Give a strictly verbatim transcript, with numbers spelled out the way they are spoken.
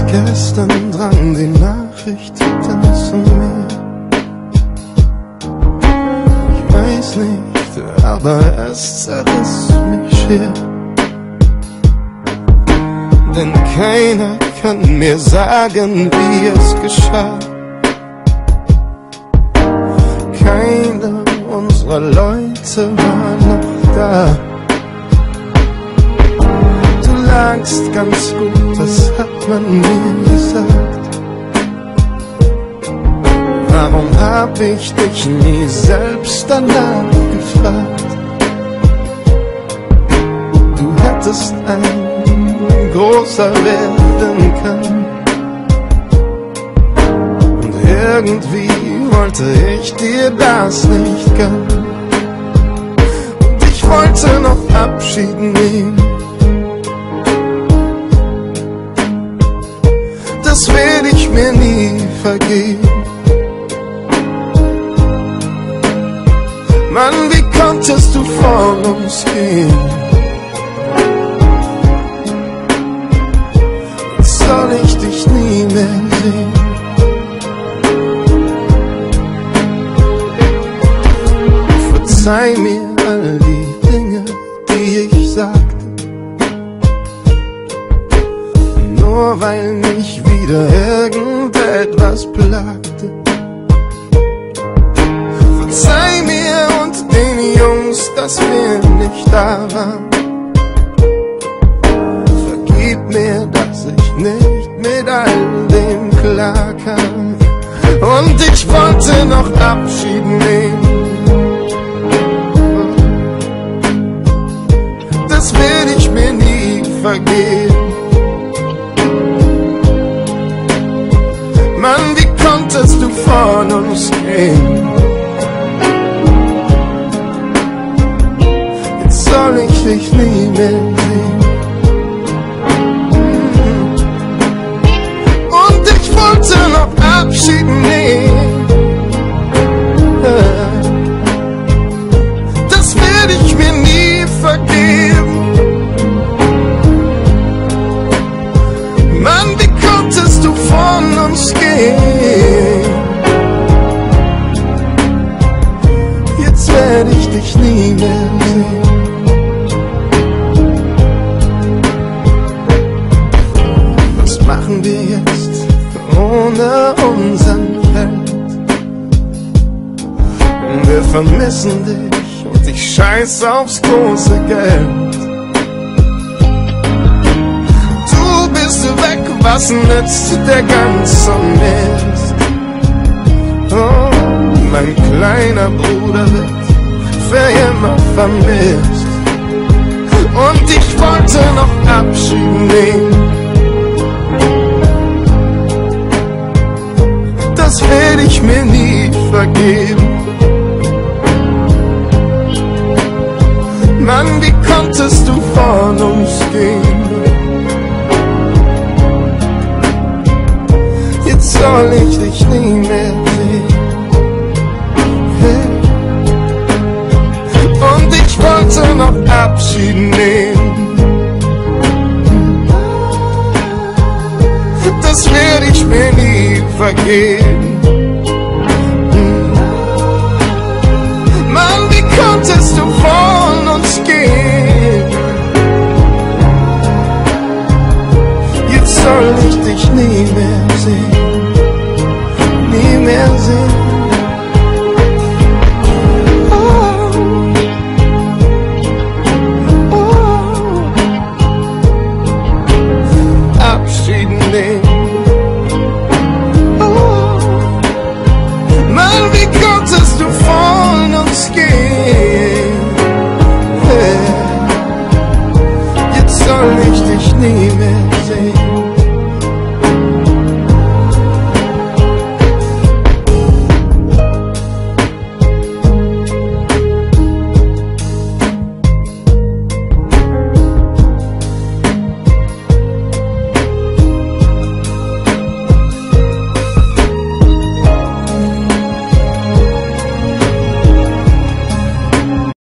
Gestern drang die Nachricht dann zu mir. Ich weiß nicht, aber es zerriss mich schier. Denn keiner kann mir sagen, wie es geschah. Keiner unserer Leute war noch da. Du lagst ganz gut, das hat man mir gesagt. Warum hab ich dich nie selbst danach gefragt? Du hättest ein großer werden können. Und irgendwie wollte ich dir das nicht gönnen. Und ich wollte noch Abschied nehmen. Das werd ich mir nie vergeben. Mann, wie konntest du vor uns gehen? Soll ich dich nie mehr sehen? Verzeih mir all die Dinge, die ich sagte, nur weil mich wieder irgendetwas plagte. Verzeih mir und den Jungs, dass wir nicht da waren. Vergib mir, dass ich nicht mit all dem klarkam. Und ich wollte noch Abschied nehmen. Das werd ich mir nie vergeben. Mann, wie konntest du von uns gehen? Jetzt soll ich dich nie mehr sehen. Wollte noch Abschied nehmen. Das werd ich mir nie vergeben. Mann, wie konntest du von uns gehen? Jetzt werd ich dich nie mehr sehen. Was machen wir jetzt ohne unseren Held? Wir vermissen dich und ich scheiß aufs große Geld. Du bist weg, was nützt der ganze Mist? Oh, mein kleiner Bruder wird für immer vermisst. Und ich wollte noch Abschied nehmen. Das werd ich mir nie vergeben. Mann, wie konntest du von uns gehen? Jetzt soll ich dich nie mehr sehen. Hey. Und ich wollte noch Abschied nehmen. Das werd ich mir nie vergeben. Mann, wie konntest du von uns gehen? Jetzt soll ich dich nie mehr sehen. Nie mehr sehen.